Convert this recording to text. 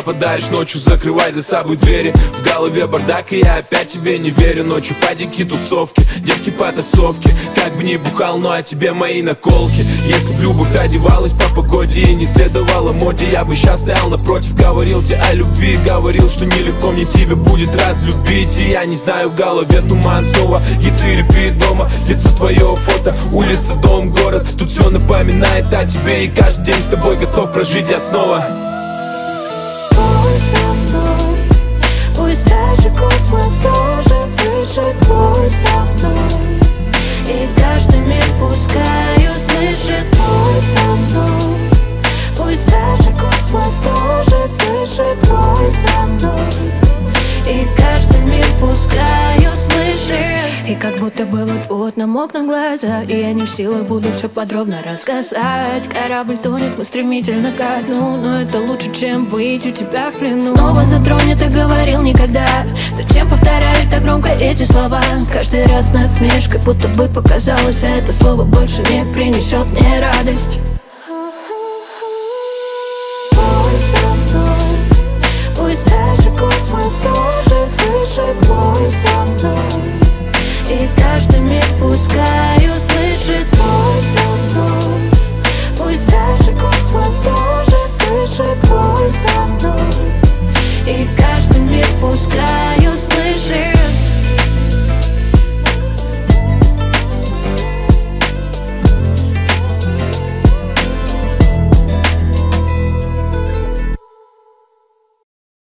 подаришь ночью, закрывай за собой двери. В голове бардак, и я опять тебе не верю. Ночью падики, тусовки, девки по тусовке. Как бы ни бухал, но о тебе мои наколки. Если б любовь одевалась по погоде и не следовала моде, я бы сейчас стоял напротив, говорил тебе о любви. Говорил, что нелегко мне тебя будет разлюбить. И я не знаю, в голове туман снова. Яйцы репит дома, лицо твое фото, улица, дом, город. Тут все напоминает о тебе, и каждый день с тобой готов прожить я снова. Бой со мной, пусть даже космос тоже слышит бой со мной. И каждый мир пускай услышит бой со мной. Пусть даже космос тоже слышит бой со мной. И каждый мир пускай услышит. И как будто бы вот-вот намокнут глаза, и я не в силах буду все подробно рассказать. Корабль тонет, мы стремительно ко дну, но это лучше, чем быть у тебя в плену. Снова затронет, и говорил никогда. Зачем повторять так громко эти слова? Каждый раз насмешка, будто бы показалось, а это слово больше не принесет мне радость. Бой со мной, пусть даже космос тоже слышит бой со мной. И каждый мир пускай услышит бой со мной. Пусть даже космос тоже